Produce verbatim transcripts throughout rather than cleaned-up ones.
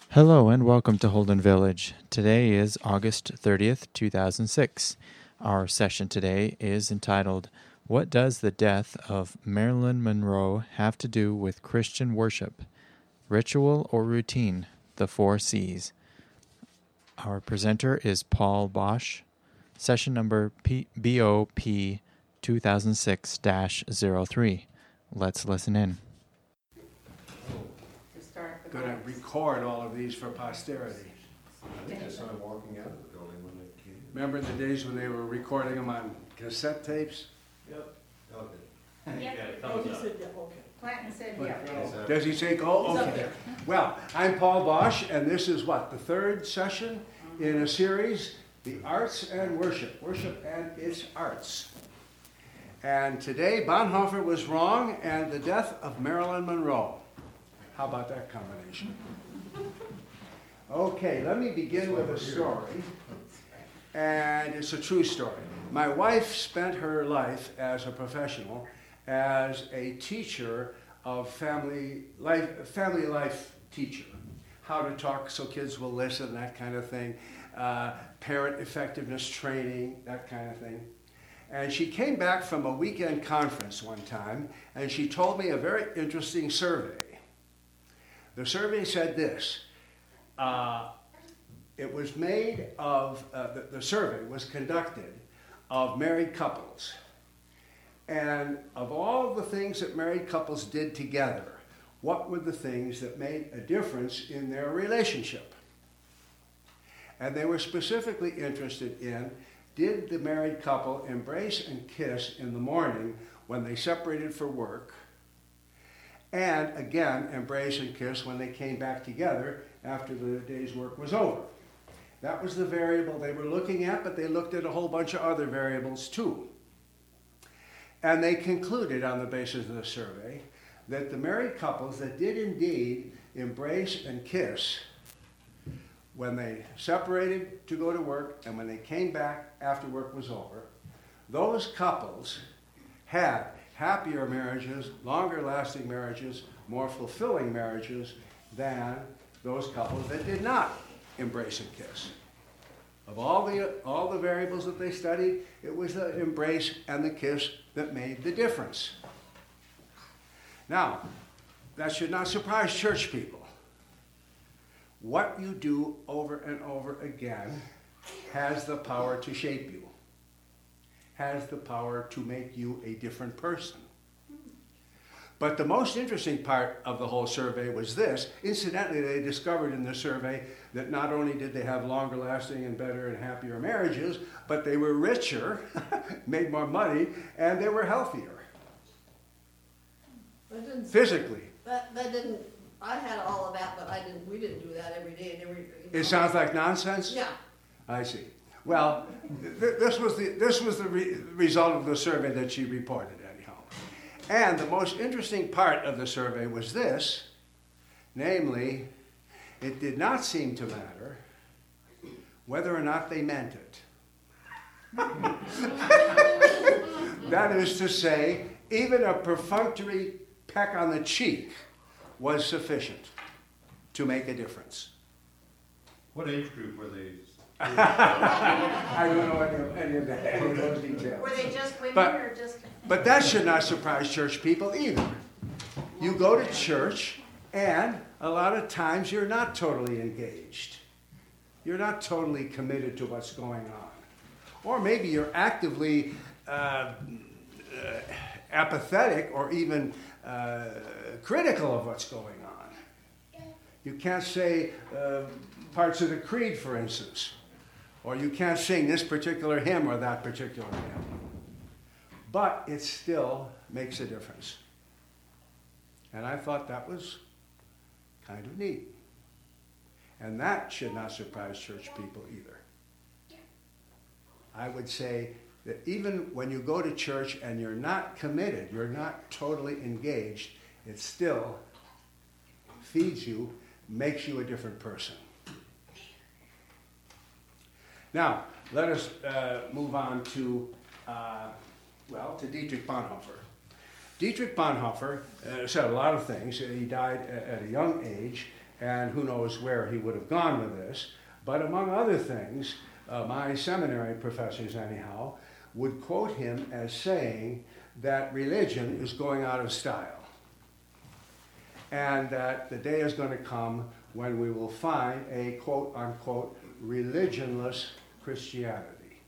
Hello and welcome to Holden Village. Today is August thirtieth, two thousand six. Our session today is entitled, What Does the Death of Marilyn Monroe Have to Do with Christian Worship? Ritual or Routine? The Four C's. Our presenter is Paul Bosch. Session number P- B O P two thousand six dash zero three. Let's listen in. Going to record all of these for posterity. I think I saw him walking out of the building when they came. Remember the days when they were recording them on cassette tapes? Yep. Okay. Yeah. Oh, he said, yeah, okay. Clanton said, yeah. Is that- Does he say go? He's up Okay. there. Well, I'm Paul Bosch, and this is what, the third session in a series, The Arts and Worship. Worship and its Arts. And today, Bonhoeffer was wrong, and the death of Marilyn Monroe. How about that combination? Okay, let me begin with a story, and it's a true story. My wife spent her life as a professional, as a teacher of family life, family life teacher. How to talk so kids will listen, that kind of thing. Uh, parent effectiveness training, that kind of thing. And she came back from a weekend conference one time, and she told me a very interesting survey. The survey said this, uh, it was made of, uh, the, the survey was conducted of married couples. And of all the things that married couples did together, what were the things that made a difference in their relationship? And they were specifically interested in, did the married couple embrace and kiss in the morning when they separated for work? And again, embrace and kiss when they came back together after the day's work was over. That was the variable they were looking at, but they looked at a whole bunch of other variables too. And they concluded on the basis of the survey that the married couples that did indeed embrace and kiss when they separated to go to work and when they came back after work was over, those couples had happier marriages, longer lasting marriages, more fulfilling marriages than those couples that did not embrace and kiss. Of all the, all the variables that they studied, it was the embrace and the kiss that made the difference. Now, that should not surprise church people. What you do over and over again has the power to shape you, has the power to make you a different person. But the most interesting part of the whole survey was this. Incidentally, they discovered in the survey that not only did they have longer lasting and better and happier marriages, but they were richer, made more money, and they were healthier. That didn't, Physically. that, that didn't, I had all of that, but I didn't, we didn't do that every day and every. You know. It sounds like nonsense? Yeah. I see. Well, th- this was the, this was the re- result of the survey that she reported, anyhow. And the most interesting part of the survey was this, namely, it did not seem to matter whether or not they meant it. That is to say, even a perfunctory peck on the cheek was sufficient to make a difference. What age group were these? I don't know any of, any of, that, any of those details. Were they just women But- or just? But that should not surprise church people either. You go to church, and a lot of times you're not totally engaged. You're not totally committed to what's going on. Or maybe you're actively uh, uh, apathetic or even uh, critical of what's going on. You can't say uh, parts of the creed, for instance. Or you can't sing this particular hymn or that particular hymn. But it still makes a difference. And I thought that was kind of neat. And that should not surprise church people either. I would say that even when you go to church and you're not committed, you're not totally engaged, it still feeds you, makes you a different person. Now, let us uh, move on to, uh, well, to Dietrich Bonhoeffer. Dietrich Bonhoeffer uh, said a lot of things. He died at a young age, and who knows where he would have gone with this. But among other things, uh, my seminary professors, anyhow, would quote him as saying that religion is going out of style, and that the day is going to come when we will find a quote-unquote religionless Christianity.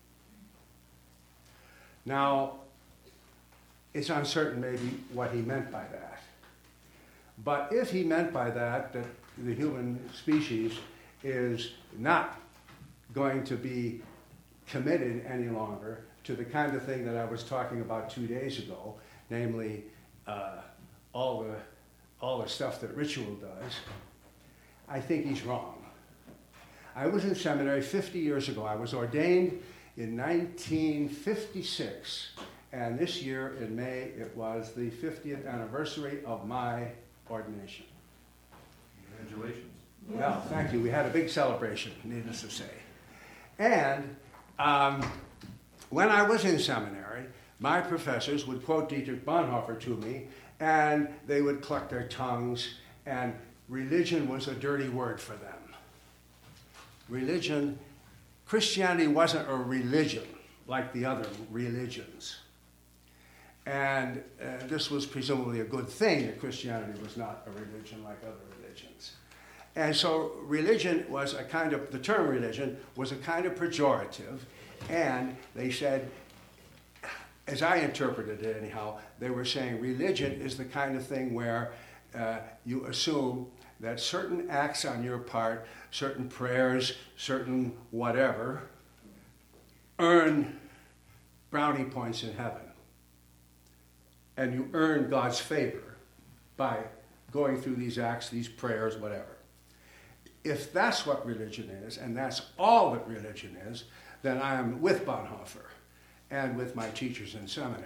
Now, it's uncertain maybe what he meant by that. But if he meant by that that the human species is not going to be committed any longer to the kind of thing that I was talking about two days ago, namely uh, all the all the stuff that ritual does, I think he's wrong. I was in seminary fifty years ago. I was ordained in nineteen fifty-six, and this year in May it was the fiftieth anniversary of my ordination. Congratulations. Well, thank you. We had a big celebration, needless to say. And um, when I was in seminary, my professors would quote Dietrich Bonhoeffer to me, and they would cluck their tongues, and religion was a dirty word for them. Religion, Christianity wasn't a religion like the other religions. And uh, this was presumably a good thing that Christianity was not a religion like other religions. And so religion was a kind of, the term religion was a kind of pejorative, and they said, as I interpreted it anyhow, they were saying religion is the kind of thing where uh, you assume that certain acts on your part, certain prayers, certain whatever, earn brownie points in heaven. And you earn God's favor by going through these acts, these prayers, whatever. If that's what religion is, and that's all that religion is, then I am with Bonhoeffer and with my teachers in seminary.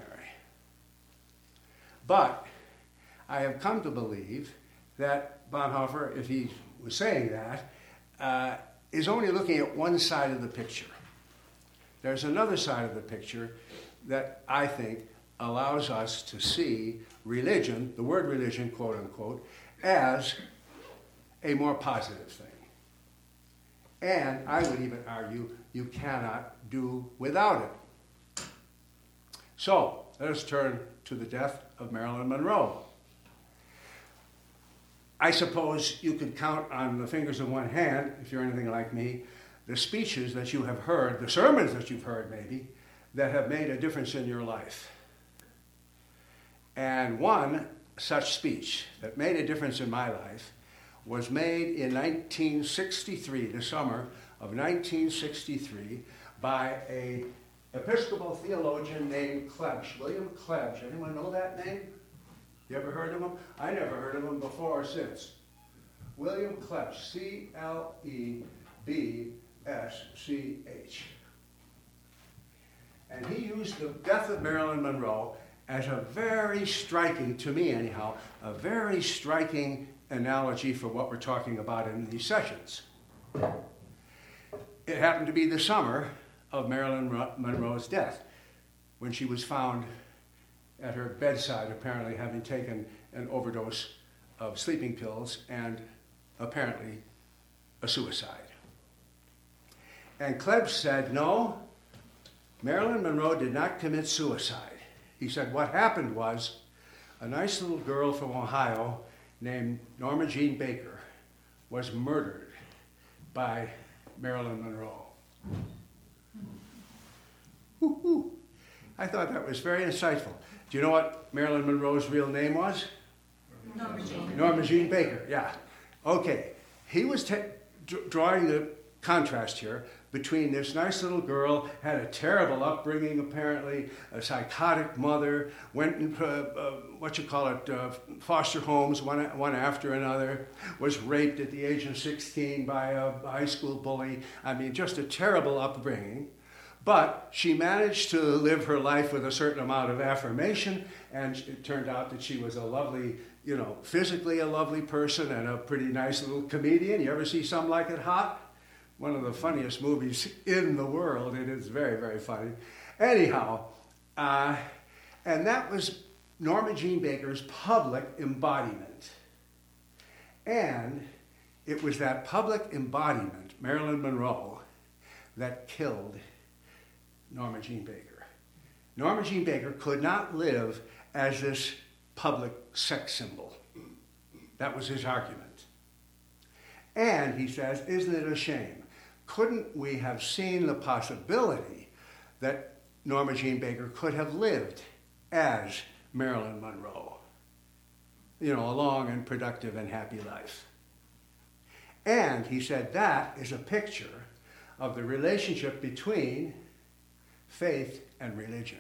But I have come to believe that Bonhoeffer, if he was saying that, uh, is only looking at one side of the picture. There's another side of the picture that I think allows us to see religion, the word religion, quote unquote, as a more positive thing. And I would even argue you cannot do without it. So, let us turn to the death of Marilyn Monroe. I suppose you could count on the fingers of one hand, if you're anything like me, the speeches that you have heard, the sermons that you've heard maybe, that have made a difference in your life. And one such speech that made a difference in my life was made in nineteen sixty-three, the summer of nineteen sixty-three, by a Episcopal theologian named Klebsch, William Klebsch. Anyone know that name? You ever heard of him? I never heard of him before or since. William Klebsch, C L E B S C H. And he used the death of Marilyn Monroe as a very striking, to me anyhow, a very striking analogy for what we're talking about in these sessions. It happened to be the summer of Marilyn Monroe's death, when she was found at her bedside, apparently having taken an overdose of sleeping pills and apparently a suicide. And Klebsch said, no, Marilyn Monroe did not commit suicide. He said what happened was a nice little girl from Ohio named Norma Jean Baker was murdered by Marilyn Monroe. Woo-hoo. I thought that was very insightful. Do you know what Marilyn Monroe's real name was? Norma Jean. Norma Jean Baker, yeah. Okay, he was t- d- drawing the contrast here between this nice little girl, had a terrible upbringing apparently, a psychotic mother, went in, uh, uh, what you call it, uh, foster homes, one, one after another, was raped at the age of sixteen by a high school bully. I mean, just a terrible upbringing. But she managed to live her life with a certain amount of affirmation, and it turned out that she was a lovely, you know, physically a lovely person and a pretty nice little comedian. You ever see Some Like It Hot? One of the funniest movies in the world. It is very, very funny. Anyhow, uh, and that was Norma Jean Baker's public embodiment. And it was that public embodiment, Marilyn Monroe, that killed Norma Jean Baker. Norma Jean Baker could not live as this public sex symbol. That was his argument. And he says, isn't it a shame? Couldn't we have seen the possibility that Norma Jean Baker could have lived as Marilyn Monroe? You know, a long and productive and happy life. And he said that is a picture of the relationship between faith and religion.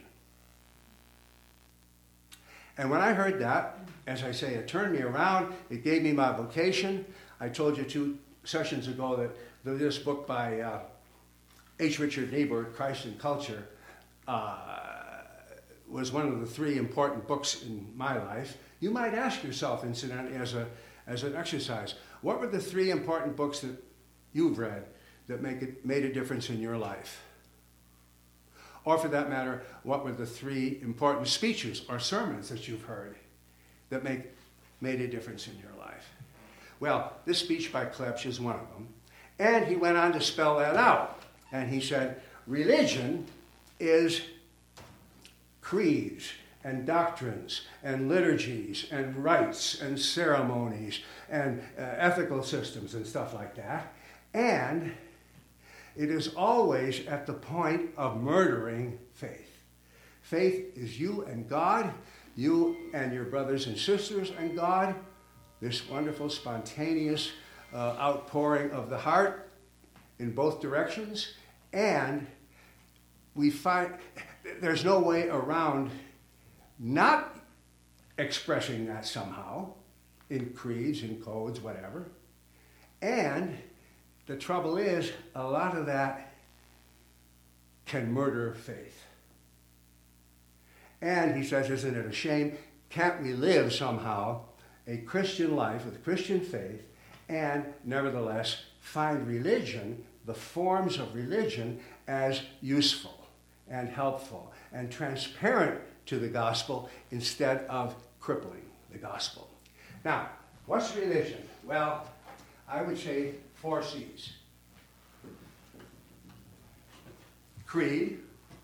And when I heard that, as I say, it turned me around. It gave me my vocation. I told you two sessions ago that this book by uh, H. Richard Niebuhr, Christ and Culture, uh, was one of the three important books in my life. You might ask yourself, incidentally, as a as an exercise, what were the three important books that you've read that make it, made a difference in your life? Or for that matter, what were the three important speeches or sermons that you've heard that make, made a difference in your life? Well, this speech by Klebsch is one of them. And he went on to spell that out. And he said, religion is creeds and doctrines and liturgies and rites and ceremonies and uh, ethical systems and stuff like that. And it is always at the point of murdering faith. Faith is you and God, you and your brothers and sisters and God, this wonderful spontaneous uh, outpouring of the heart in both directions. And we find there's no way around not expressing that somehow in creeds, in codes, whatever. And the trouble is, a lot of that can murder faith. And he says, isn't it a shame? Can't we live somehow a Christian life with Christian faith and nevertheless find religion, the forms of religion, as useful and helpful and transparent to the gospel instead of crippling the gospel? Now, what's religion? Well, I would say four C's. Creed.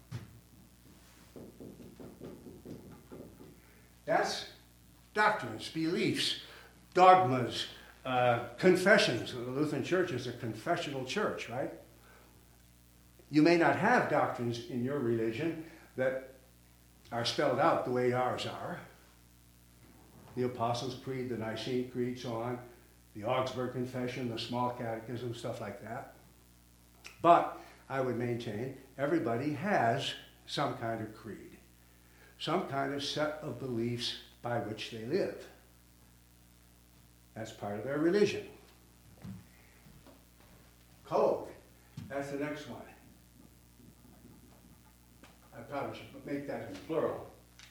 That's doctrines, beliefs, dogmas, uh, confessions. The Lutheran Church is a confessional church, right? You may not have doctrines in your religion that are spelled out the way ours are. The Apostles' Creed, the Nicene Creed, so on. The Augsburg Confession, the Small Catechism, stuff like that. But I would maintain everybody has some kind of creed, some kind of set of beliefs by which they live. That's part of their religion. Code, that's the next one. I probably should make that in plural.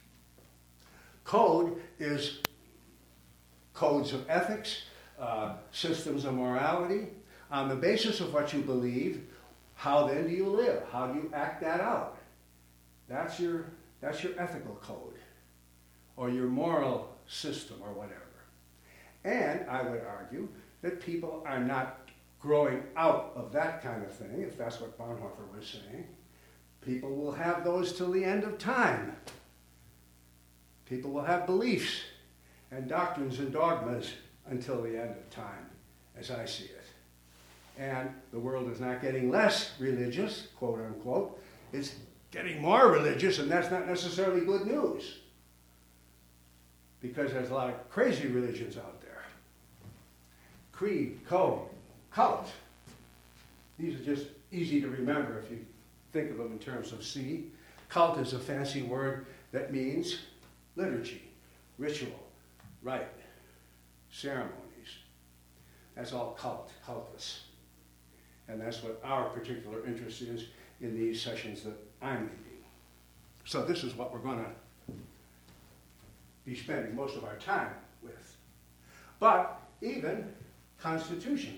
Code is codes of ethics, Uh, systems of morality. On the basis of what you believe, how then do you live? How do you act that out? That's your, that's your ethical code, or your moral system, or whatever. And I would argue that people are not growing out of that kind of thing, if that's what Bonhoeffer was saying. People will have those till the end of time. People will have beliefs and doctrines and dogmas until the end of time, as I see it. And the world is not getting less religious, quote unquote. It's getting more religious, and that's not necessarily good news, because there's a lot of crazy religions out there. Creed, code, cult. These are just easy to remember if you think of them in terms of C. Cult is a fancy word that means liturgy, ritual, rite, ceremonies. That's all cult, cultus. And that's what our particular interest is in these sessions that I'm leading. So this is what we're going to be spending most of our time with. But even constitution.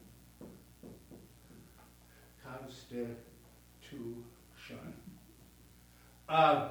Constitution. Uh,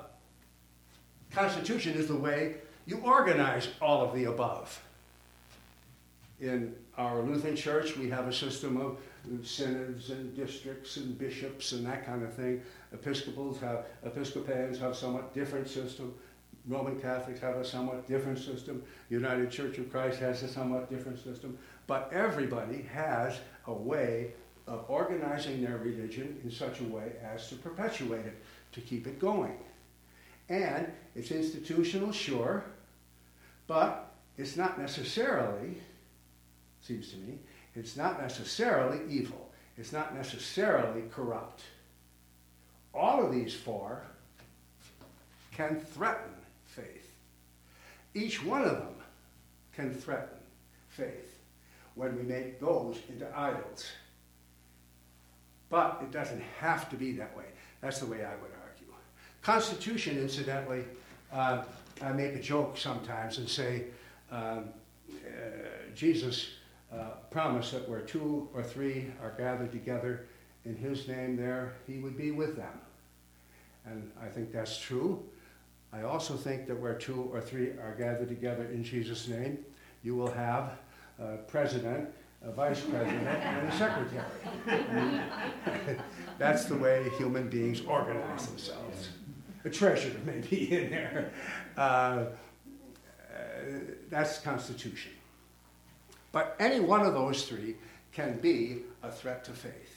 constitution is the way you organize all of the above. In our Lutheran Church, we have a system of synods and districts and bishops and that kind of thing. Episcopals have, Episcopalians have a somewhat different system. Roman Catholics have a somewhat different system. United Church of Christ has a somewhat different system. But everybody has a way of organizing their religion in such a way as to perpetuate it, to keep it going. And it's institutional, sure, but it's not necessarily, seems to me, it's not necessarily evil. It's not necessarily corrupt. All of these four can threaten faith. Each one of them can threaten faith when we make those into idols. But it doesn't have to be that way. That's the way I would argue. Constitution, incidentally, uh, I make a joke sometimes and say, um, uh, Jesus uh, promised that where two or three are gathered together in his name there, he would be with them. And I think that's true. I also think that where two or three are gathered together in Jesus' name, you will have a president, a vice president, and a secretary. That's the way human beings organize themselves. A treasurer may be in there. Uh, uh, that's the Constitution. But any one of those three can be a threat to faith.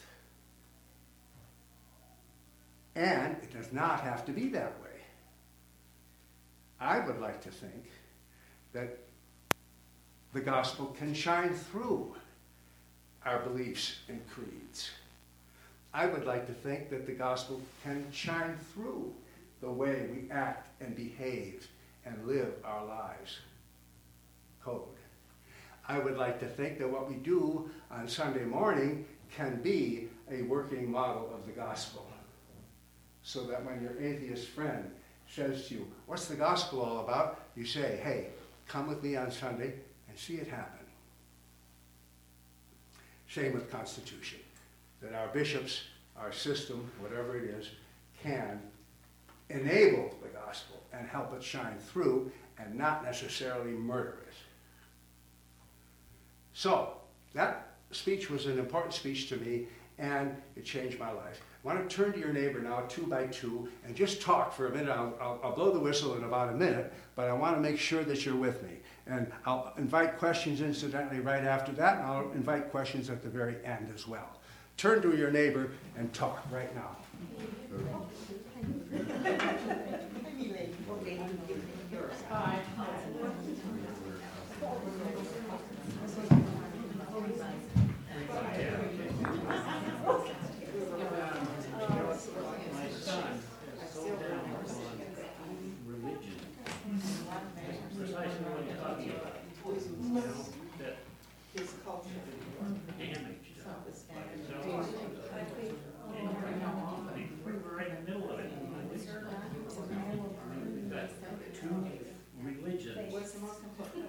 And it does not have to be that way. I would like to think that the gospel can shine through our beliefs and creeds. I would like to think that the gospel can shine through the way we act and behave and live our lives. Code. I would like to think that what we do on Sunday morning can be a working model of the gospel. So that when your atheist friend says to you, what's the gospel all about? You say, hey, come with me on Sunday and see it happen. Same with Constitution. That our bishops, our system, whatever it is, can enable the gospel and help it shine through and not necessarily murder it. So, that speech was an important speech to me, and it changed my life. I want to turn to your neighbor now, two by two, and just talk for a minute. I'll, I'll, I'll blow the whistle in about a minute, but I want to make sure that you're with me. And I'll invite questions incidentally right after that, and I'll invite questions at the very end as well. Turn to your neighbor and talk right now. Hi. My son is so down on religion. Precisely what you're talking about. You know, that His culture. damage does by itself. And we're right in the middle of it. We've got two religions. What's the most important?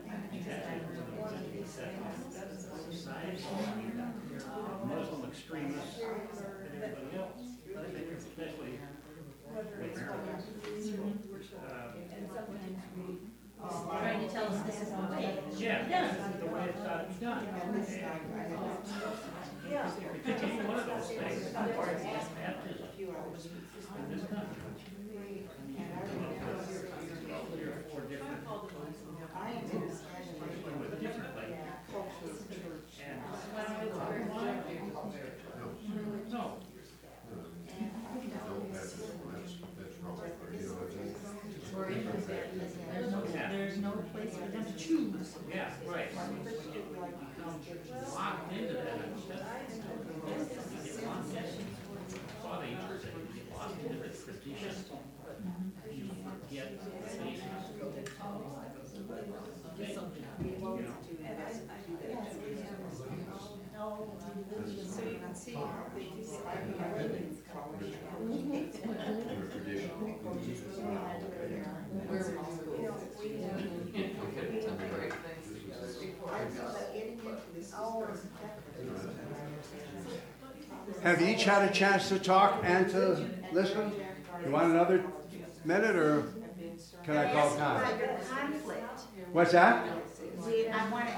Society, Muslim extremists, and everybody else. I think especially uh, Trying to tell us this is the way. yeah, this is the way it's got to be done. And if you take one of those things, baptism in this country, three or four different with different like and no. There's no, there's no place for them to choose. Yeah, right. Become locked into that. You get locked in. Saw the used to say, you get locked into the tradition. You forget the basics. So you can see Have you each had a chance to talk and to listen? You want another minute, or can I call time? Conflict. What's that? We- I want to ask you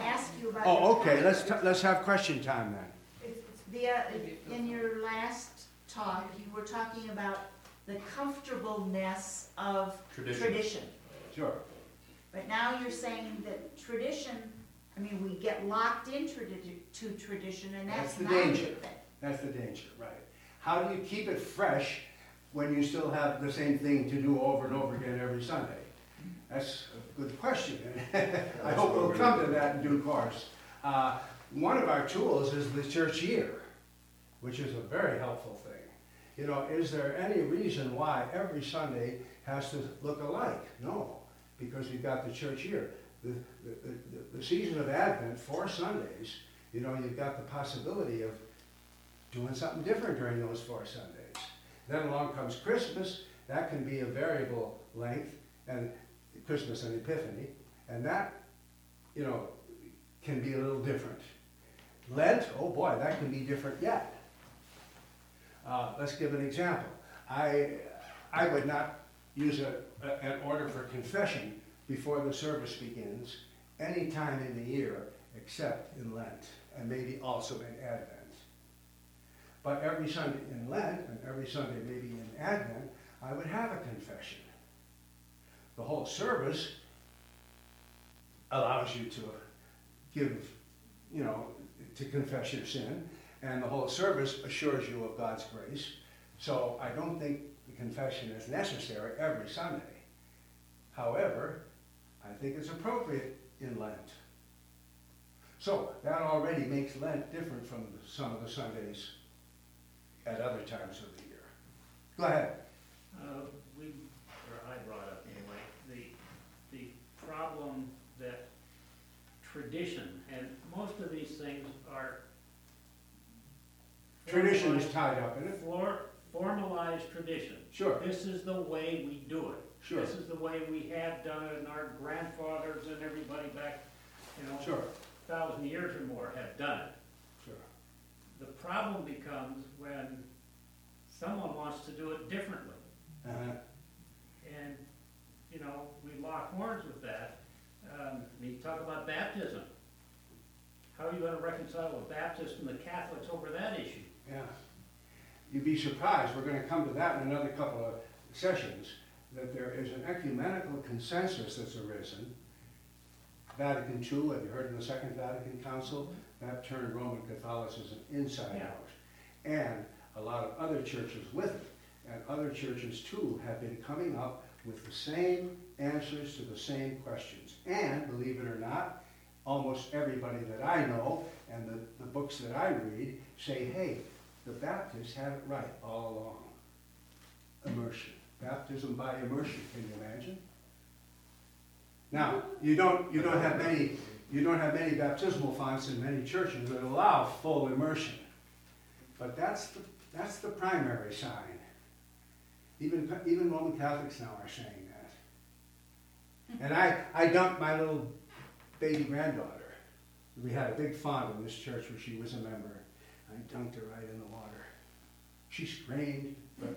you about. Oh, your okay, let's, calendar. t- let's have question time then. It's- it's The, uh, in your last talk, you were talking about the comfortableness of Tradition. tradition. Sure. But now you're saying that tradition, I mean, we get locked into tradi- to tradition, and That's that's the not a danger. good thing. That's the danger, right. How do you keep it fresh when you still have the same thing to do over and over again every Sunday? That's a good question. I hope we'll come to that in due course. Uh, one of our tools is the church year, which is a very helpful thing. You know, is there any reason why every Sunday has to look alike? No, because we've got the church year. The, the, the, the season of Advent, four Sundays, you know, you've got the possibility of doing something different during those four Sundays. Then along comes Christmas, that can be a variable length, and Christmas and Epiphany, and that, you know, can be a little different. Lent, oh boy, that can be different yet. Uh, let's give an example. I, I would not use a, a, an order for confession before the service begins any time in the year except in Lent, and maybe also in Advent. But every Sunday in Lent, and every Sunday maybe in Advent, I would have a confession. The whole service allows you to give, you know, to confess your sin, and the whole service assures you of God's grace. So I don't think the confession is necessary every Sunday. However, I think it's appropriate in Lent. So that already makes Lent different from some of the Sundays at other times of the year. Go ahead. Uh, we, or I brought up anyway, the, the problem that tradition, and most of these things are Tradition is formalized- tied up in it. For, formalized tradition. Sure, This is the way we do it. sure, This is the way we have done it, and our grandfathers and everybody back, you know, sure, thousand years or more have done it. sure. The problem becomes when someone wants to do it differently. Uh-huh. And, you know, we lock horns with that. Um, I mean, you talk about baptism. How are you gonna reconcile the Baptists and the Catholics over that issue? Yeah. You'd be surprised, we're gonna come to that in another couple of sessions, that there is an ecumenical consensus that's arisen. Vatican Two, have you heard of the Second Vatican Council? That turned Roman Catholicism inside Yeah. out. And a lot of other churches with it. And other churches too have been coming up with the same answers to the same questions. And believe it or not, almost everybody that I know and the, the books that I read say, hey, the Baptists have it right all along. Immersion. Baptism by immersion, can you imagine? Now, you don't, you don't have many, you don't have many baptismal fonts in many churches that allow full immersion. But that's the, that's the primary sign. Even, even Roman Catholics now are saying that. And I, I dumped my little baby granddaughter. We had a big font in this church where she was a member. I dunked her right in the water. She screamed, but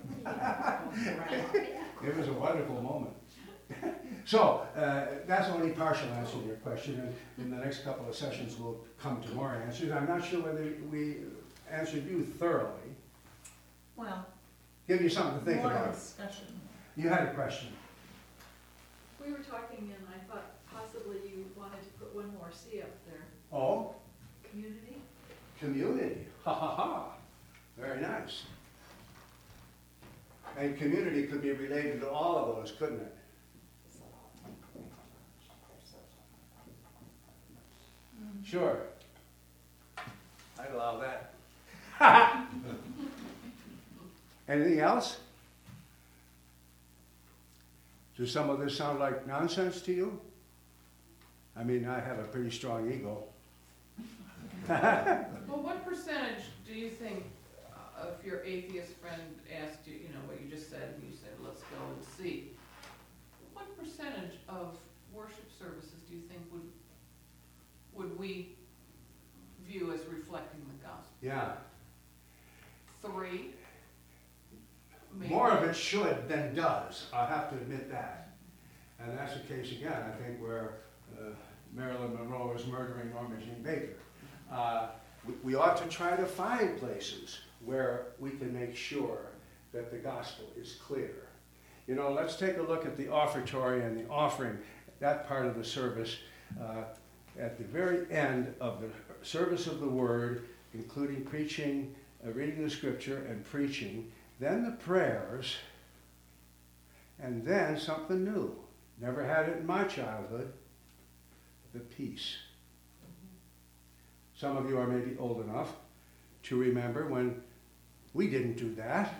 it was a wonderful moment. So, uh, that's only partial answer to your question, and in the next couple of sessions we'll come to more answers. I'm not sure whether we answered you thoroughly. Well, Give you something to think more about. discussion. You had a question. We were talking and I thought possibly you wanted to put one more C up there. Oh, Community? community. Ha ha ha. Very nice. And community could be related to all of those, couldn't it? Sure. I'd allow that. Anything else? Does some of this sound like nonsense to you? I mean, I have a pretty strong ego. Well, what percentage do you think, uh, if your atheist friend asked you, you know, what you just said, and you said, let's go and see, what percentage of worship services do you think would, would we view as reflecting the gospel? Yeah. Three? Maybe? More of it should than does, I have to admit that. And that's the case again, I think, where uh, Marilyn Monroe is murdering Norma Jean Baker. Uh, we, we ought to try to find places where we can make sure that the gospel is clear. You know, let's take a look at the offertory and the offering, that part of the service. Uh, at the very end of the service of the word, including preaching, uh, reading the scripture and preaching, then the prayers, and then something new. Never had it in my childhood, the peace. Some of you are maybe old enough to remember when we didn't do that.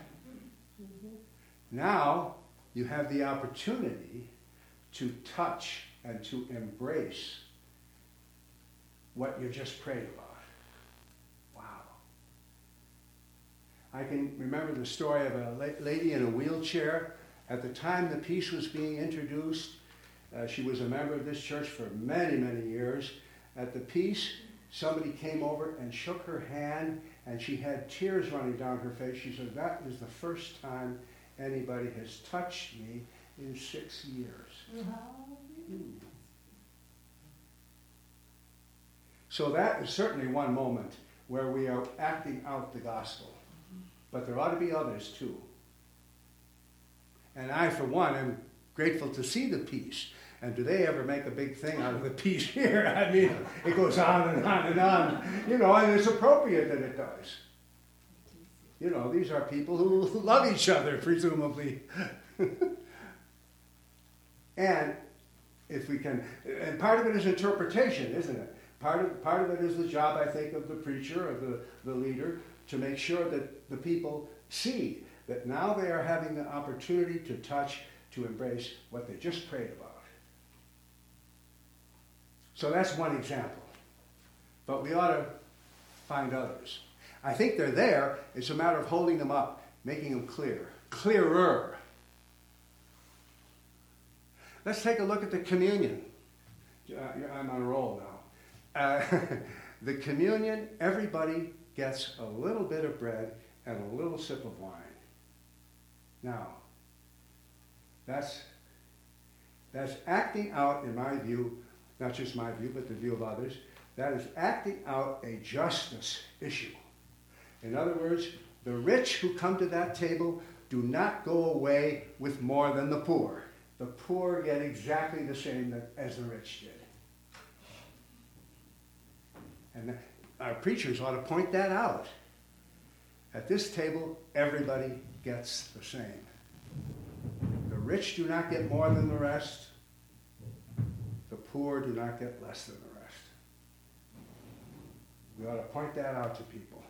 Now you have the opportunity to touch and to embrace what you just prayed about. Wow. I can remember the story of a la- lady in a wheelchair. At the time the peace was being introduced, uh, she was a member of this church for many, many years. At the peace, somebody came over and shook her hand, and she had tears running down her face. She said, "That is the first time anybody has touched me in six years." Mm. So that is certainly one moment where we are acting out the gospel. But there ought to be others too. And I, for one, am grateful to see the peace. And do they ever make a big thing out of the peace here? I mean, it goes on and on and on. You know, and it's appropriate that it does. You know, these are people who love each other, presumably. And if we can, and part of it is interpretation, isn't it? Part of, part of it is the job, I think, of the preacher, of the, the leader, to make sure that the people see that now they are having the opportunity to touch, to embrace what they just prayed about. So that's one example. But we ought to find others. I think they're there. It's a matter of holding them up, making them clear, clearer. Let's take a look at the communion. Uh, I'm on a roll now. Uh, the communion, everybody gets a little bit of bread and a little sip of wine. Now, that's, that's acting out, in my view, not just my view, but the view of others, that is acting out a justice issue. In other words, the rich who come to that table do not go away with more than the poor. The poor get exactly the same as the rich did. And our preachers ought to point that out. At this table, everybody gets the same. The rich do not get more than the rest. The poor do not get less than the rest. We ought to point that out to people.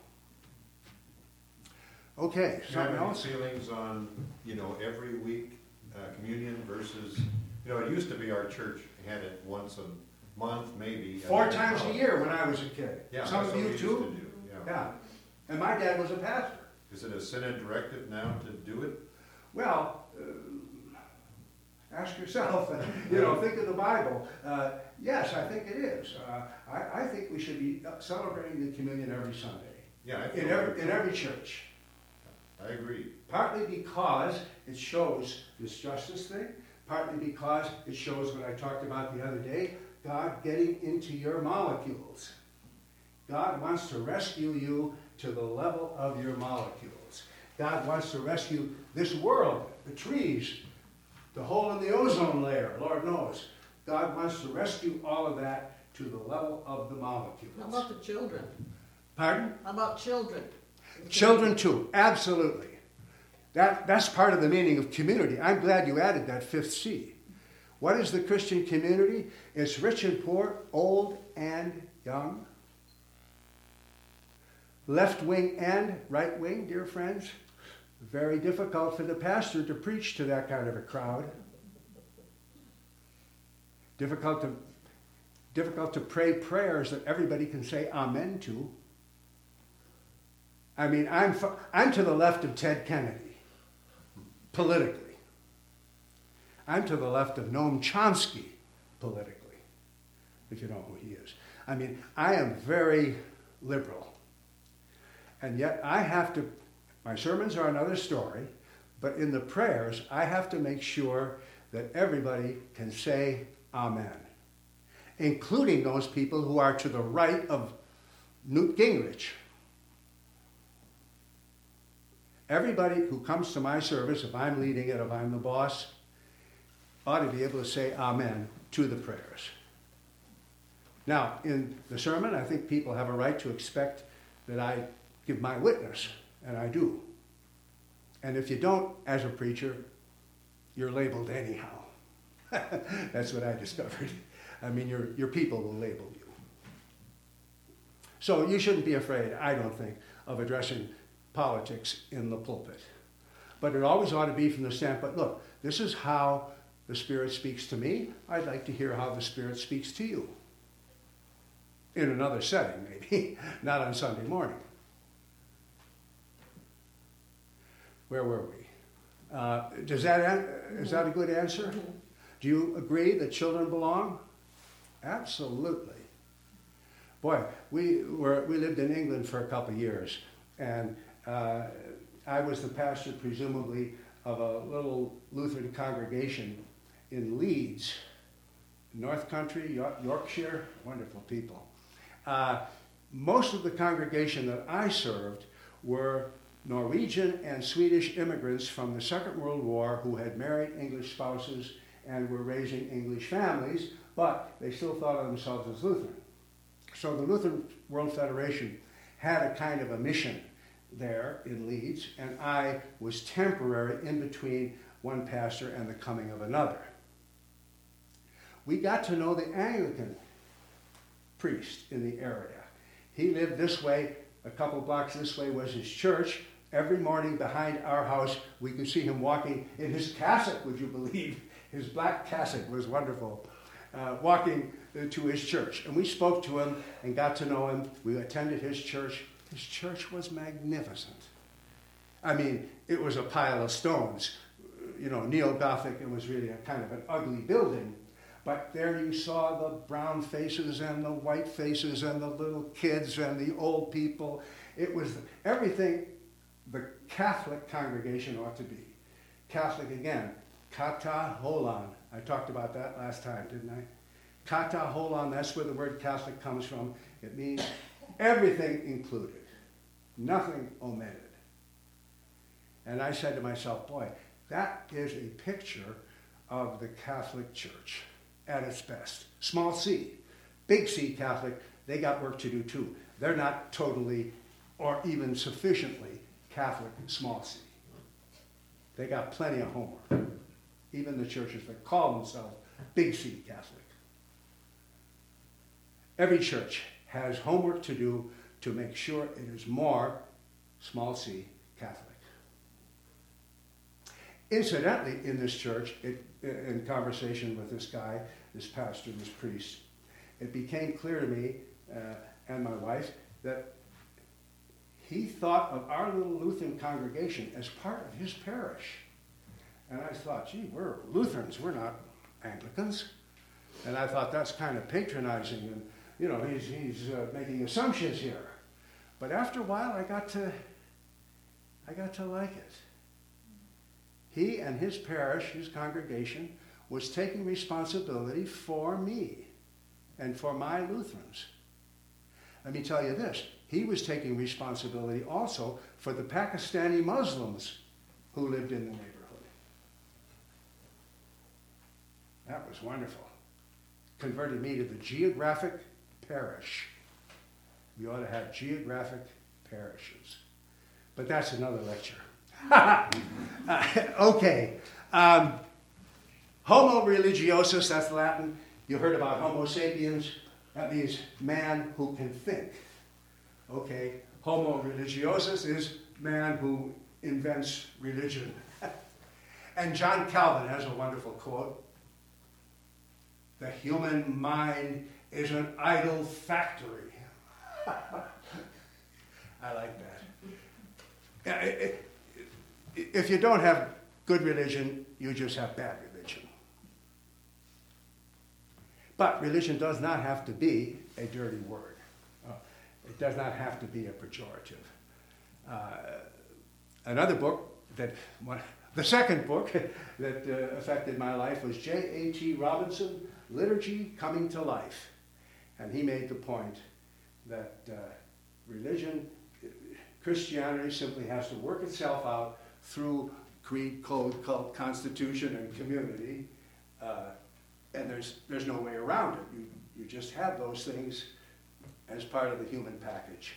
Okay, Do you have something any else? feelings on, you know, every week uh, communion versus, you know, it used to be our church had it once a month, maybe. Four times a year when I was a kid. Yeah, Some that's of what we you used too? to do, yeah. Yeah. And my dad was a pastor. Is it a synod directive now to do it? Well, uh, ask yourself, you know, think of the Bible. Uh, yes, I think it is. Uh, I, I think we should be celebrating the communion every Sunday. Yeah, I In feel every, like- in every church. I agree. Partly because it shows this justice thing, partly because it shows what I talked about the other day, God getting into your molecules. God wants to rescue you to the level of your molecules. God wants to rescue this world, the trees, the hole in the ozone layer, Lord knows. God wants to rescue all of that to the level of the molecules. How about the children? Pardon? How about children? Children too, absolutely. That, that's part of the meaning of community. I'm glad you added that fifth C. What is the Christian community? It's rich and poor, old and young, left wing and right wing, dear friends. Very difficult for the pastor to preach to that kind of a crowd. Difficult to, difficult to pray prayers that everybody can say amen to. I mean, I'm, I'm to the left of Ted Kennedy, politically. I'm to the left of Noam Chomsky, politically, if you know who he is. I mean, I am very liberal. And yet I have to, my sermons are another story, but in the prayers, I have to make sure that everybody can say amen. including those people who are to the right of Newt Gingrich. Everybody who comes to my service, if I'm leading it, if I'm the boss, ought to be able to say amen to the prayers. Now, in the sermon, I think people have a right to expect that I give my witness, and I do. And if you don't, as a preacher, you're labeled anyhow. That's what I discovered. I mean, your, your people will label you. So you shouldn't be afraid, I don't think, of addressing politics in the pulpit. But it always ought to be from the standpoint, look, this is how the Spirit speaks to me. I'd like to hear how the Spirit speaks to you. In another setting, maybe, not on Sunday morning. Where were we? Uh, does that an- is that a good answer? Do you agree that children belong? Absolutely. Boy, we were we lived in England for a couple of years, and uh, I was the pastor, presumably, of a little Lutheran congregation in Leeds, North Country, York- Yorkshire. Wonderful people. Uh, most of the congregation that I served were Norwegian and Swedish immigrants from the Second World War who had married English spouses and were raising English families, but they still thought of themselves as Lutheran. So the Lutheran World Federation had a kind of a mission there in Leeds, and I was temporary in between one pastor and the coming of another. We got to know the Anglican priest in the area. He lived this way, a couple blocks this way was his church. Every morning behind our house, we could see him walking in his cassock, would you believe? His black cassock was wonderful, uh, walking to his church. And we spoke to him and got to know him. We attended his church. His church was magnificent. I mean, it was a pile of stones. You know, neo-Gothic, it was really a kind of an ugly building. But there you saw the brown faces and the white faces and the little kids and the old people. It was everything the Catholic congregation ought to be. Catholic again, kata holan. I talked about that last time, didn't I? Kata holan, that's where the word Catholic comes from. It means everything included, nothing omitted. And I said to myself, boy, that is a picture of the Catholic Church at its best. Small c. Big C Catholic, they got work to do too. They're not totally or even sufficiently Catholic small c. They got plenty of homework. Even the churches that call themselves Big C Catholic. Every church has homework to do to make sure it is more small c Catholic. Incidentally, in this church, it, in conversation with this guy, this pastor, this priest, it became clear to me uh, and my wife that he thought of our little Lutheran congregation as part of his parish. And I thought, gee, we're Lutherans, we're not Anglicans. And I thought that's kind of patronizing, and you know, he's, he's uh, making assumptions here. But after a while, I got to, I got to like it. He and his parish, his congregation, was taking responsibility for me and for my Lutherans. Let me tell you this, he was taking responsibility also for the Pakistani Muslims who lived in the neighborhood. That was wonderful. Converted me to the geographic parish. We ought to have geographic parishes. But that's another lecture. uh, okay. Um, homo religiosus, that's Latin. You heard about Homo sapiens. That means man who can think. Okay. Homo religiosus is man who invents religion. And John Calvin has a wonderful quote. The human mind is an idol factory. I like that. If you don't have good religion, you just have bad religion. But religion does not have to be a dirty word. Uh, it does not have to be a pejorative. Uh, another book that, one, the second book that uh, affected my life was J A T Robinson, liturgy coming to life. And he made the point that uh, religion, Christianity simply has to work itself out through creed, code, cult, constitution, and community. Uh, and there's, there's no way around it. You, you just have those things as part of the human package.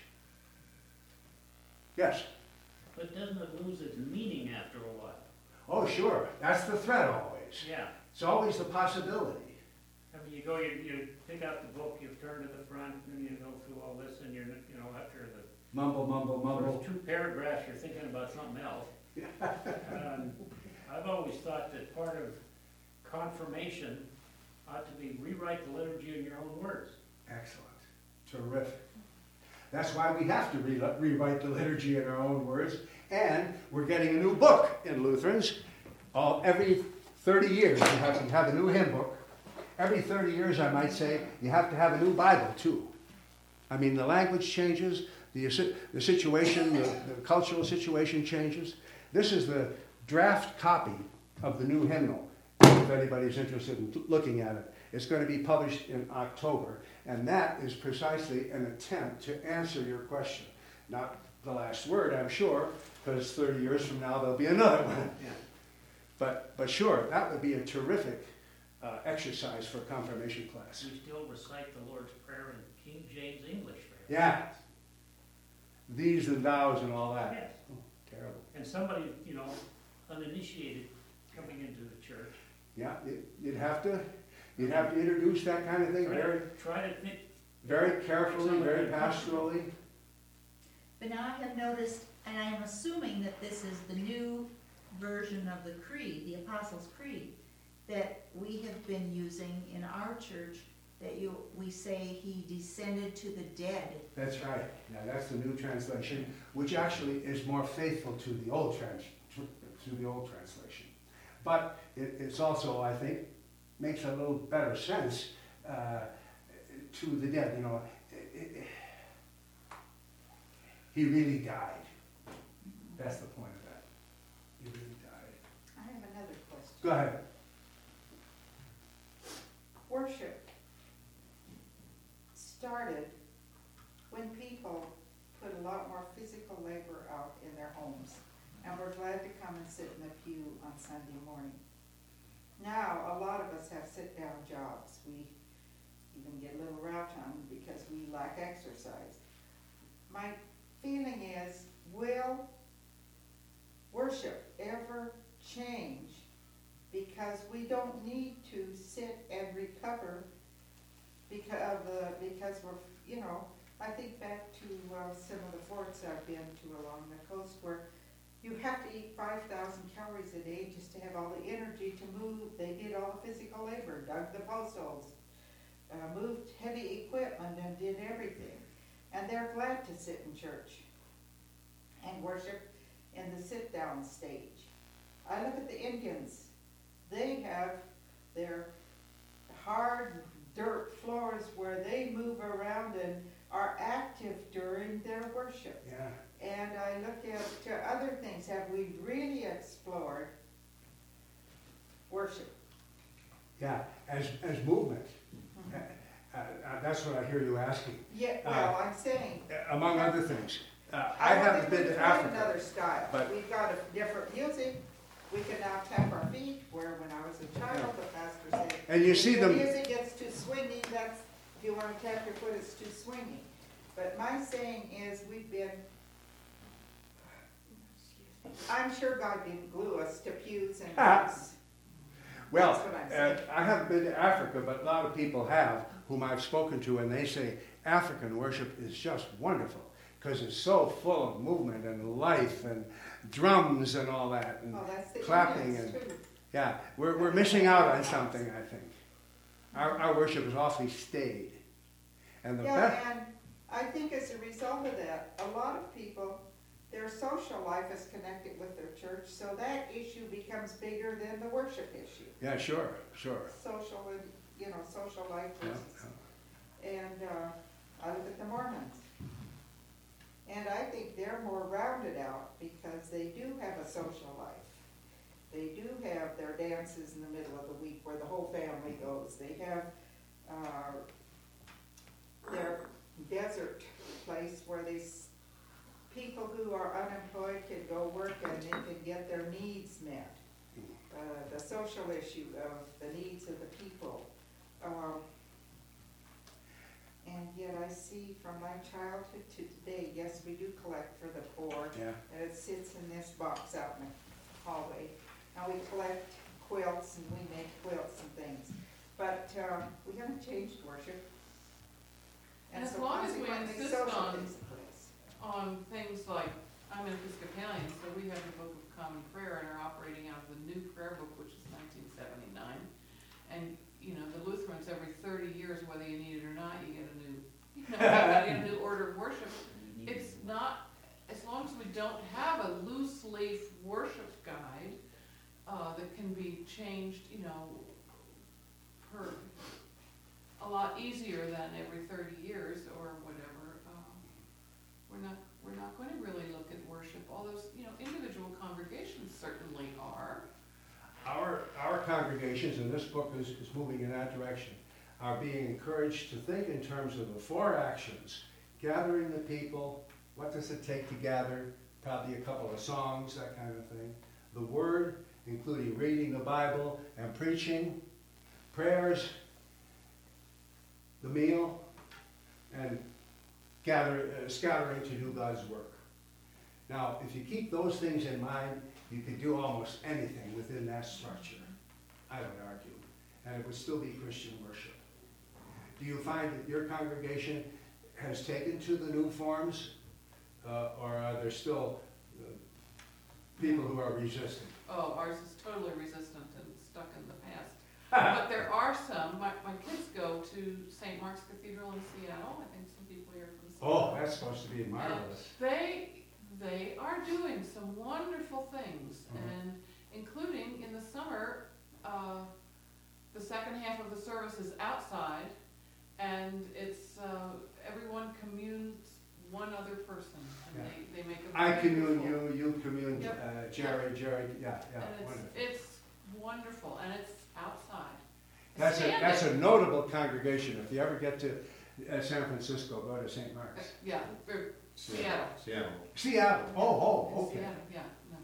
Yes? But doesn't it lose its meaning after a while? Oh, sure. That's the threat always. Yeah. It's always the possibility. I mean, you go, you, you pick out the book, you turn to the front, and you go through all this, and you're, you know, after the Mumble, mumble, mumble. first two paragraphs, you're thinking about something else. Um, I've always thought that part of confirmation ought to be rewrite the liturgy in your own words. Excellent. Terrific. That's why we have to re- rewrite the liturgy in our own words. And we're getting a new book in Lutherans. All, every thirty years you have to have a new hymn book. Every thirty years, I might say, you have to have a new Bible too. I mean, the language changes, the, the situation, the, the cultural situation changes. This is the draft copy of the new hymnal, if anybody's interested in looking at it. It's going to be published in October, and that is precisely an attempt to answer your question. Not the last word, I'm sure, because thirty years from now there'll be another one. Yeah. But, but sure, that would be a terrific uh, exercise for a confirmation class. We still recite the Lord's Prayer in King James English. For Yeah. These and thous and all that. Yes. Oh, terrible. And somebody, you know, uninitiated coming into the church. Yeah, it- you'd have to, you'd have to introduce that kind of thing Try very, to, try to think. very carefully, very pastorally. But now I have noticed, and I am assuming that this is the new version of the creed, the Apostles' Creed, that we have been using in our church, that you, we say he descended to the dead. That's right. Yeah, that's the new translation, which actually is more faithful to the old trans, to the old translation. But it, it's also, I think, makes a little better sense uh, to the dead. You know, it, it, he really died. That's the point of that. He really died. I have another question. Go ahead. Worship started when people put a lot more physical labor out in their homes and were glad to come and sit in the pew on Sunday morning. Now, a lot of us have sit-down jobs. We even get a little rotund because we lack exercise. My feeling is, will worship ever change? Because we don't need to sit and recover because of the, because we're, you know, I think back to uh, some of the forts I've been to along the coast where you have to eat five thousand calories a day just to have all the energy to move. They did all the physical labor, dug the post holes, uh, moved heavy equipment and did everything. And they're glad to sit in church and worship in the sit-down stage. I look at the Indians. They have their hard dirt floors where they move around and are active during their worship. Yeah. And I look at to other things. Have we really explored worship? Yeah, as, as movement. Uh, uh, that's what I hear you asking. Yeah, well, I'm saying. Uh, among other things. Uh, I haven't been to Africa. Another style. but- We've got a different music. We can now tap our feet, where when I was a child, the pastor said. And you if see the them- music gets too swingy, that's, if you wanna tap your foot, it's too swingy. But my saying is, we've been, I'm sure God didn't glue us to pews and Ah. books. Well, That's what I'm uh, saying. I haven't been to Africa, but a lot of people have, whom I've spoken to, and they say African worship is just wonderful because it's so full of movement and life and drums and all that, and Oh, that's the clapping Indians and too. yeah, we're we're missing out on something. I think our our worship is awfully staid, and the Yeah, best. and I think as a result of that, a lot of people, their social life is connected with their church, so that issue becomes bigger than the worship issue. Yeah, sure, sure. Social and, you know, social life Yeah, versus, and, uh, I look at the Mormons. And I think they're more rounded out because they do have a social life. They do have their dances in the middle of the week where the whole family goes. They have uh, their desert place where these people who are unemployed can go work and they can get their needs met. Uh, the social issue of the needs of the people. Um, and yet I see from my childhood to today, yes, we do collect for the poor. Yeah. And it sits in this box out in the hallway. Now we collect quilts and we make quilts and things. But uh, we haven't changed worship. And as so long as we consequently, insist social on- disciplines. On things like, I'm an Episcopalian, so we have the Book of Common Prayer and are operating out of the new prayer book, which is nineteen seventy-nine. And, you know, the Lutherans, every thirty years, whether you need it or not, you get a new, you know, you get a new order of worship. It's not, as long as we don't have a loose leaf worship guide, uh, that can be changed, you know, per, a lot easier than every thirty years or whatever, uh, we're not, we're not going to really look at worship, all those, you know, individual congregations certainly are. Our, our congregations, and this book is, is moving in that direction, are being encouraged to think in terms of the four actions: gathering the people, what does it take to gather, probably a couple of songs, that kind of thing. The Word, including reading the Bible and preaching, prayers, the meal, and gather, uh, scattering to do God's work. Now, if you keep those things in mind, you can do almost anything within that structure, I would argue, and it would still be Christian worship. Do you find that your congregation has taken to the new forms, uh, or are there still uh, people who are resistant? Oh, ours is totally resistant and stuck in the past. But there are some, my, my kids go to Saint Mark's Cathedral in Seattle, I think some people here from Seattle. Oh, that's supposed to be marvelous. They, they are doing some wonderful things, Mhm. and including in the summer, uh, the second half of the service is outside, and it's, uh, everyone communes one other person, and Yeah. they, they make a I commune beautiful- you, you commune Yep. uh, Jerry, Jerry, yeah, yeah, And wonderful. it's, it's wonderful, and it's outside. That's a, Stand that's it. a notable congregation. If you ever get to uh, San Francisco, go to Saint Uh, Mark's. Yeah, or Seattle. Seattle. Seattle, oh, oh, okay. Seattle, yeah, no,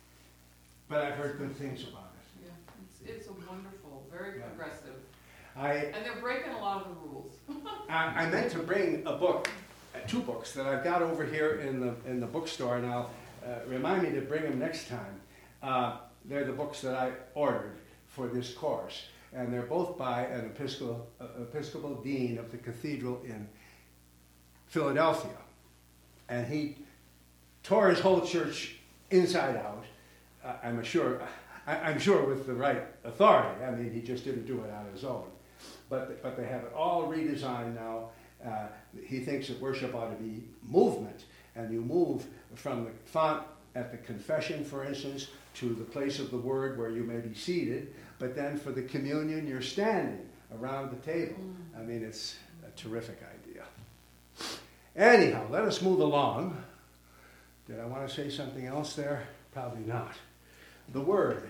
But I've heard good things about it. yeah, it's, it's a wonderful, very Yeah. progressive, I, and they're breaking a lot of the rules. I, I meant to bring a book, uh, two books that I've got over here in the, in the bookstore, and I'll, uh, remind me to bring them next time. Uh, they're the books that I ordered for this course, and they're both by an Episcopal, uh, Episcopal Dean of the Cathedral in Philadelphia. And he tore his whole church inside out, uh, I'm sure, I, I'm sure with the right authority. I mean, he just didn't do it on his own. But, but they have it all redesigned now. Uh, he thinks that worship ought to be movement, and you move from the font at the confession, for instance, to the place of the word where you may be seated, but then for the communion, you're standing around the table. Mm. I mean, it's a terrific idea. Anyhow, let us move along. Did I want to say something else there? Probably not. The word.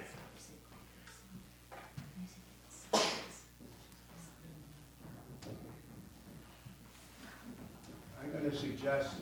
I'm going to suggest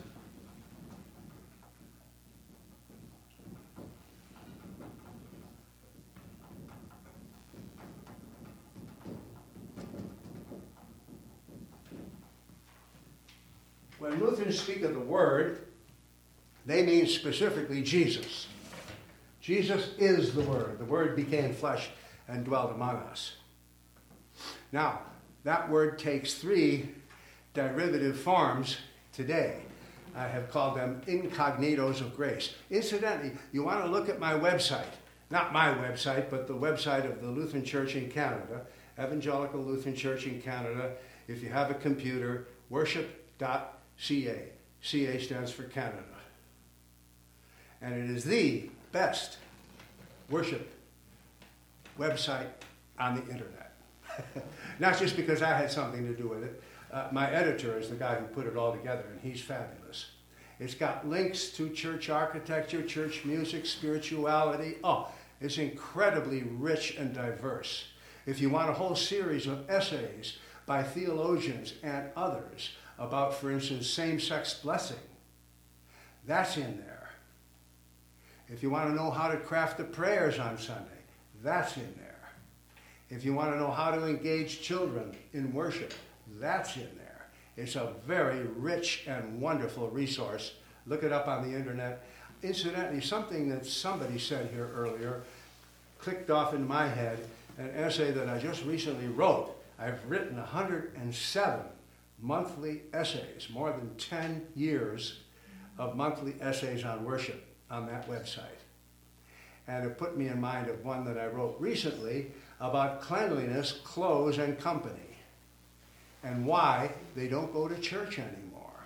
when Lutherans speak of the Word, they mean specifically Jesus. Jesus is the Word. The Word became flesh and dwelt among us. Now, that word takes three derivative forms today. I have called them incognitos of grace. Incidentally, you want to look at my website. Not my website, but the website of the Lutheran Church in Canada, Evangelical Lutheran Church in Canada. If you have a computer, worship dot C A. C A stands for Canada. And it is the best worship website on the internet. Not just because I had something to do with it. Uh, my editor is the guy who put it all together, and he's fabulous. It's got links to church architecture, church music, spirituality. Oh, It's incredibly rich and diverse. If you want a whole series of essays by theologians and others about, for instance, same-sex blessing, that's in there. If you want to know how to craft the prayers on Sunday, that's in there. If you want to know how to engage children in worship, that's in there. It's a very rich and wonderful resource. Look it up on the internet. Incidentally, something that somebody said here earlier clicked off in my head, an essay that I just recently wrote. I've written one hundred seven monthly essays, more than ten years of monthly essays on worship on that website. And it put me in mind of one that I wrote recently about cleanliness, clothes, and company, and why they don't go to church anymore.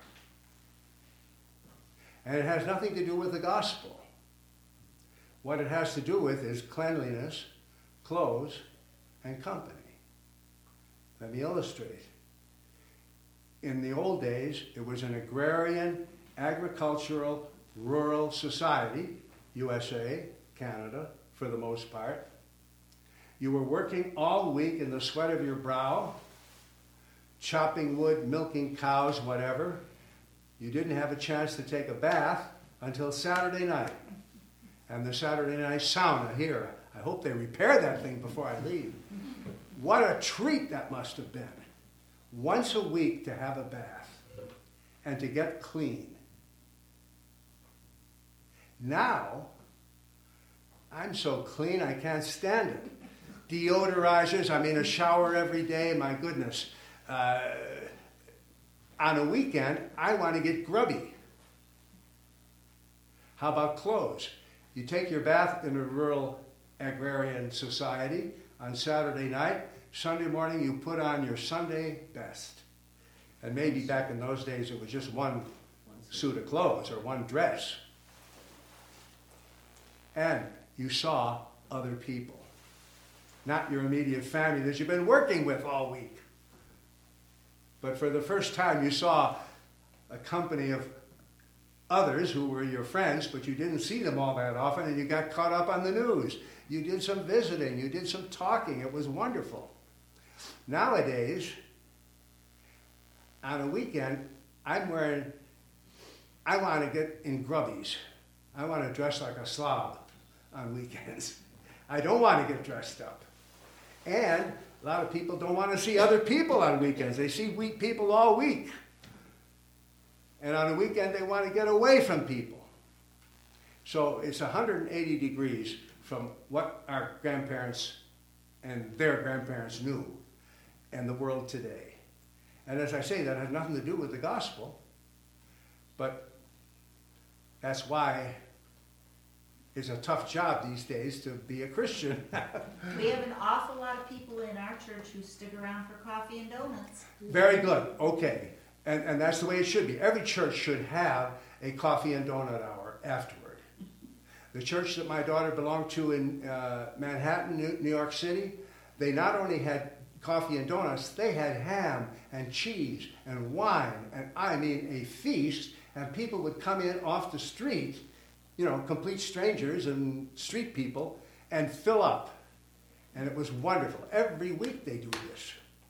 And it has nothing to do with the gospel. What it has to do with is cleanliness, clothes, and company. Let me illustrate. In the old days, it was an agrarian, agricultural, rural society, U S A, Canada, for the most part. You were working all week in the sweat of your brow, chopping wood, milking cows, whatever. You didn't have a chance to take a bath until Saturday night. And the Saturday night sauna here. I hope they repair that thing before I leave. What a treat that must have been. Once a week to have a bath and to get clean. Now, I'm so clean I can't stand it. Deodorizers, I'm in a shower every day, my goodness. Uh, on a weekend, I want to get grubby. How about clothes? You take your bath in a rural agrarian society on Saturday night. Sunday morning, you put on your Sunday best. And maybe back in those days, it was just one suit of clothes or one dress. And you saw other people. Not your immediate family that you've been working with all week. But for the first time, you saw a company of others who were your friends, but you didn't see them all that often, and you got caught up on the news. You did some visiting. You did some talking. It was wonderful. Nowadays, on a weekend, I'm wearing, I want to get in grubbies. I want to dress like a slob on weekends. I don't want to get dressed up. And a lot of people don't want to see other people on weekends. They see weak people all week. And on a weekend, they want to get away from people. So it's one hundred eighty degrees from what our grandparents and their grandparents knew and the world today. And as I say, that has nothing to do with the gospel, but that's why it's a tough job these days to be a Christian. We have an awful lot of people in our church who stick around for coffee and donuts. Very good. Okay. And, and that's the way it should be. Every church should have a coffee and donut hour afterward. The church that my daughter belonged to in uh, Manhattan, New, New York City, they not only had coffee and donuts, they had ham and cheese and wine, and I mean a feast, and people would come in off the street, you know, complete strangers and street people, and fill up. And it was wonderful. Every week they do this.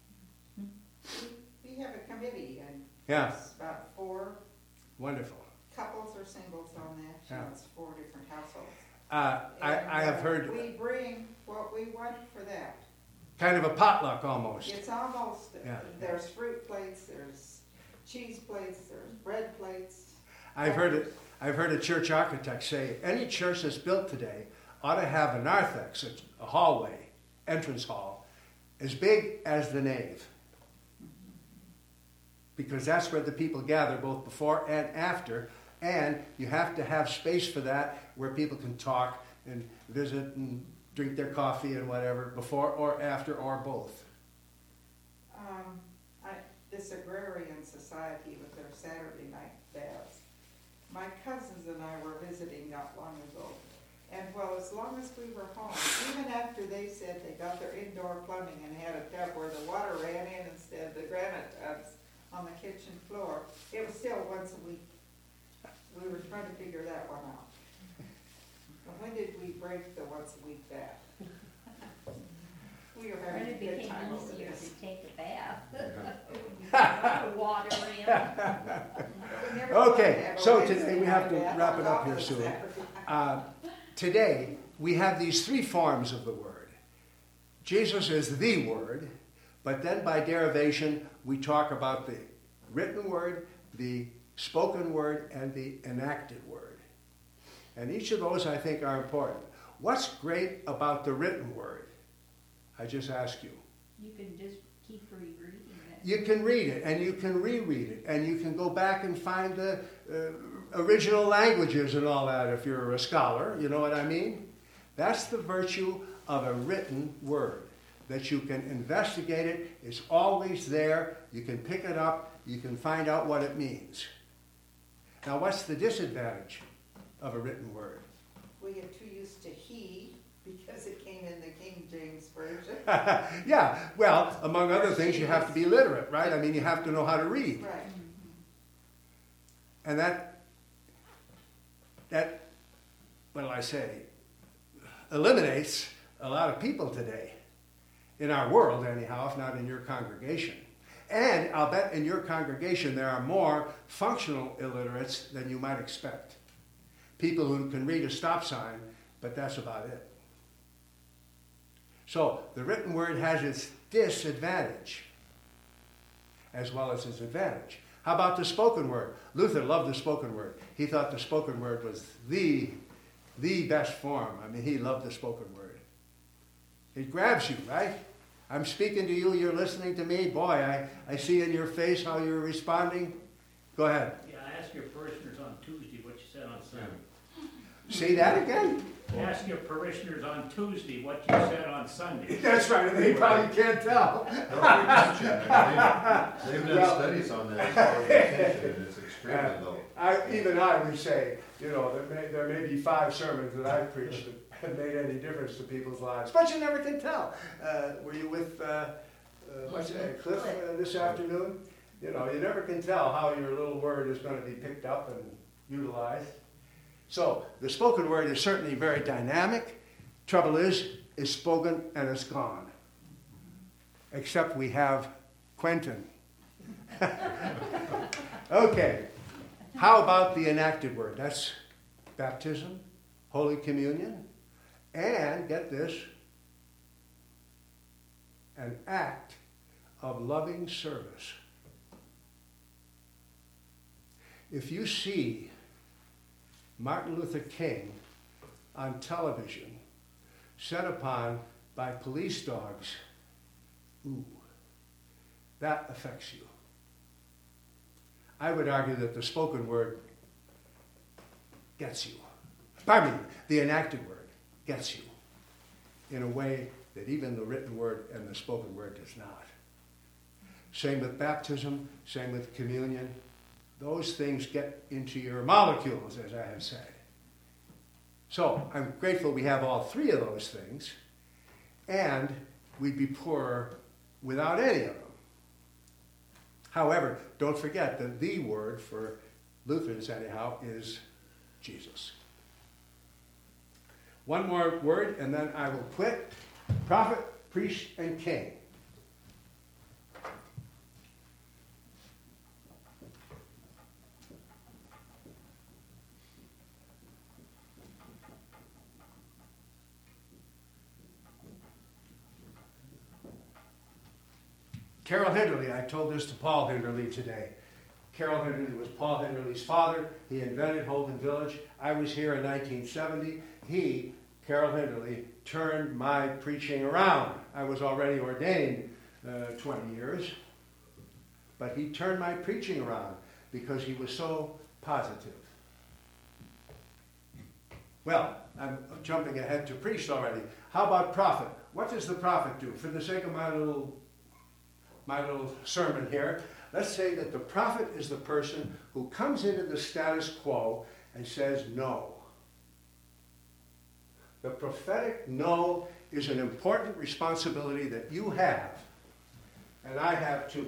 We have a committee, and Yeah. it's about four Wonderful. couples or singles on that. So Yeah. it's four different households. Uh, I, And, I have uh, heard We bring what we want for that. kind of a potluck almost. It's almost, Yeah. there's fruit plates, there's cheese plates, there's bread plates. I've heard it. I've heard a church architect say any church that's built today ought to have a narthex, a hallway, entrance hall, as big as the nave. Because that's where the people gather both before and after, and you have to have space for that where people can talk and visit and drink their coffee and whatever before or after or both. Um, I, this agrarian society with their Saturday night baths. My cousins and I were visiting not long ago, and well, as long as we were home, even after they said they got their indoor plumbing and had a tub where the water ran in instead of the granite tubs on the kitchen floor, it was still once a week. We were trying to figure that one out. And when did we break the once a week bath. We are Then having a it good became time over easier this. to take a bath. Water in. We never thought to Okay, have a so Wednesday today we have to night bath wrap on it up top here of soon. Saturday. Uh, today, we have these three forms of the word. Jesus is the word, but then by derivation, we talk about the written word, the spoken word, and the enacted word. And each of those, I think, are important. What's great about the written word? I just ask you. You can just keep rereading it. You can read it, and you can reread it, and you can go back and find the uh, original languages and all that if you're a scholar, you know what I mean? That's the virtue of a written word, that you can investigate it, it's always there, you can pick it up, you can find out what it means. Now, what's the disadvantage of a written word? We get too used to he because it came in the King James Version. Yeah, well, among other things, you have to be literate, right? I mean, you have to know how to read. Right. And that, that, what will I say, eliminates a lot of people today. In our world, anyhow, if not in your congregation. And I'll bet in your congregation there are more functional illiterates than you might expect. People who can read a stop sign, but that's about it. So the written word has its disadvantage as well as its advantage. How about the spoken word? Luther loved the spoken word. He thought the spoken word was the, the best form. I mean, he loved the spoken word. It grabs you, right? I'm speaking to you, you're listening to me. Boy, I, I see in your face how you're responding. Go ahead. Yeah, ask your parishioners on Tuesday what you said on Sunday. Say that again? Ask your parishioners on Tuesday what you said on Sunday. That's right, and they probably can't tell. No, we mentioned it. They- They've done Well- studies on that as far as attention, and it's extremely low. I, even I would say, you know, there may, there may be five sermons that I've preached that have made any difference to people's lives, but you never can tell. Uh, were you with uh, uh, what's that, Cliff uh, this afternoon? You know, you never can tell how your little word is going to be picked up and utilized. So the spoken word is certainly very dynamic. Trouble is, it's spoken and it's gone. Except we have Quentin. Okay. How about the enacted word? That's baptism, Holy Communion, and, get this, an act of loving service. If you see Martin Luther King on television set upon by police dogs, ooh, that affects you. I would argue that the spoken word gets you. Pardon me, the enacted word gets you in a way that even the written word and the spoken word does not. Same with baptism, same with communion. Those things get into your molecules, as I have said. So I'm grateful we have all three of those things, and we'd be poorer without any of them. However, don't forget that the word for Lutherans, anyhow, is Jesus. One more word, and then I will quit. Prophet, priest, and king. Carol Hinderly, I told this to Paul Hinderly today. Carol Hinderly was Paul Hinderly's father. He invented Holden Village. I was here in nineteen seventy. He, Carol Hinderly, turned my preaching around. I was already ordained uh, twenty years. But he turned my preaching around because he was so positive. Well, I'm jumping ahead to priest already. How about prophet? What does the prophet do? For the sake of my little my little sermon here, let's say that the prophet is the person who comes into the status quo and says no. The prophetic no is an important responsibility that you have, and I have too.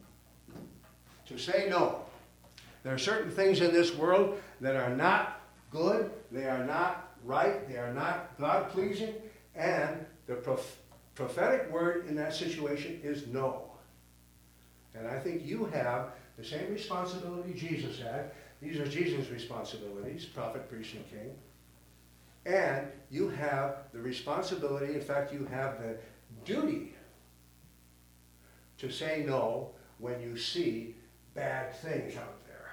To say no. There are certain things in this world that are not good, they are not right, they are not God-pleasing, and the prof- prophetic word in that situation is no. And I think you have the same responsibility Jesus had. These are Jesus' responsibilities, prophet, priest, and king. And you have the responsibility, in fact, you have the duty to say no when you see bad things out there.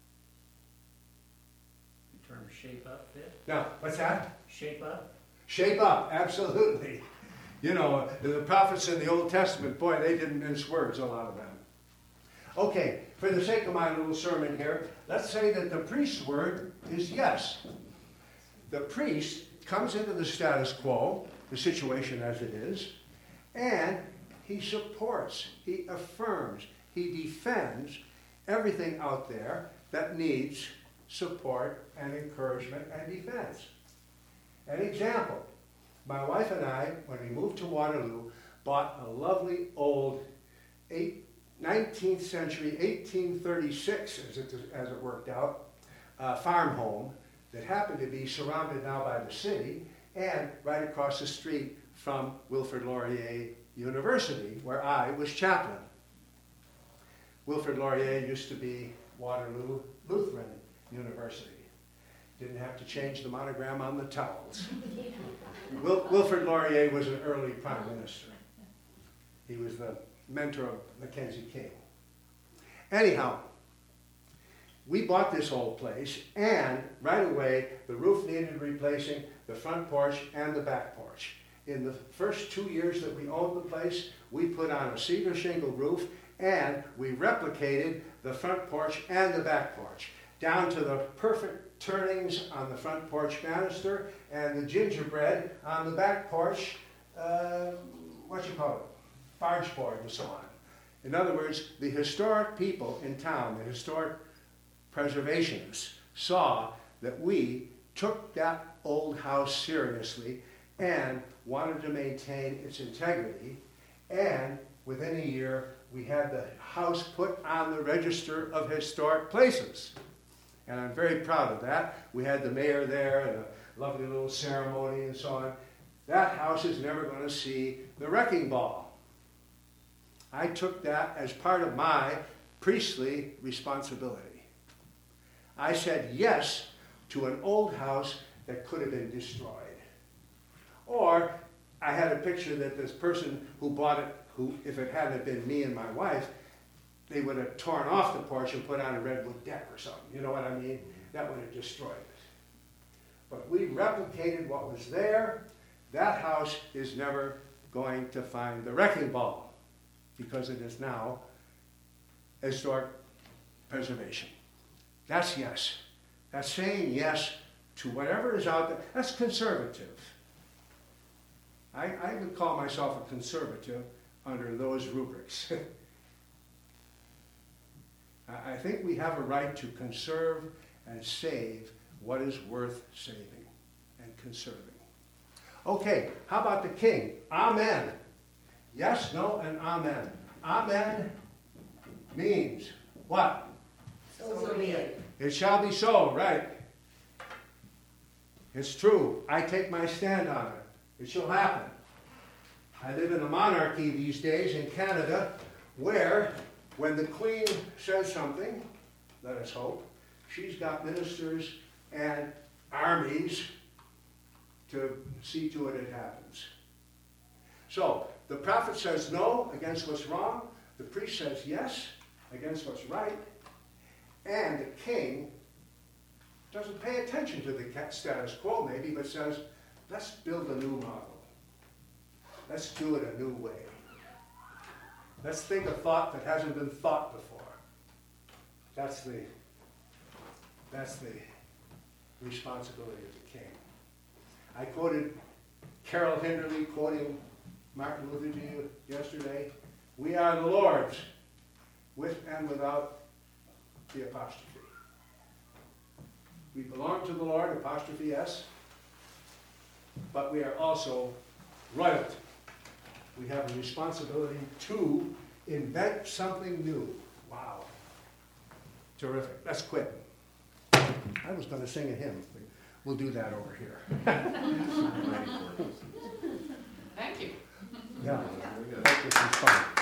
The term shape up fit? Now, what's that? Shape up? Shape up, absolutely. You know, the prophets in the Old Testament, boy, they didn't mince words, a lot of them. Okay, for the sake of my little sermon here, let's say that the priest's word is yes. The priest comes into the status quo, the situation as it is, and he supports, he affirms, he defends everything out there that needs support and encouragement and defense. An example, my wife and I, when we moved to Waterloo, bought a lovely old eight, nineteenth century, eighteen thirty-six, as it, as it worked out, uh, farm home that happened to be surrounded now by the city and right across the street from Wilfrid Laurier University, where I was chaplain. Wilfrid Laurier used to be Waterloo Lutheran University. Didn't have to change the monogram on the towels. Wil- Wilfrid Laurier was an early prime minister. He was the mentor of Mackenzie King. Anyhow, we bought this old place, and right away, the roof needed replacing, the front porch and the back porch. In the first two years that we owned the place, we put on a cedar shingle roof, and we replicated the front porch and the back porch, down to the perfect turnings on the front porch banister and the gingerbread on the back porch, uh, what you call it, barge board and so on. In other words, the historic people in town, the historic preservationists, saw that we took that old house seriously and wanted to maintain its integrity, and within a year we had the house put on the Register of Historic Places. And I'm very proud of that. We had the mayor there and a lovely little ceremony and so on. That house is never going to see the wrecking ball. I took that as part of my priestly responsibility. I said yes to an old house that could have been destroyed. Or I had a picture that this person who bought it, who, if it hadn't been me and my wife, they would have torn off the porch and put on a redwood deck or something. You know what I mean? That would have destroyed it. But we replicated what was there. That house is never going to find the wrecking ball because it is now historic preservation. That's yes. That's saying yes to whatever is out there. That's conservative. I, I would call myself a conservative under those rubrics. I think we have a right to conserve and save what is worth saving and conserving. Okay, how about the king? Amen. Yes, no, and amen. Amen means what? So be it. It shall be so, right? It's true. I take my stand on it. It shall happen. I live in a monarchy these days in Canada where when the Queen says something, let us hope, she's got ministers and armies to see to it it happens. So, the prophet says no against what's wrong, the priest says yes against what's right, and the king doesn't pay attention to the status quo maybe, but says, let's build a new model. Let's do it a new way. Let's think a thought that hasn't been thought before. That's the, that's the responsibility of the king. I quoted Carol Hinderly quoting Martin Luther to you yesterday. We are the Lord's, with and without the apostrophe. We belong to the Lord, apostrophe S, but we are also royalty. We have a responsibility to invent something new. Wow. Terrific. Let's quit. I was going to sing a hymn. we'll do that over here. Thank you. Yeah, Very good. hope this is fun.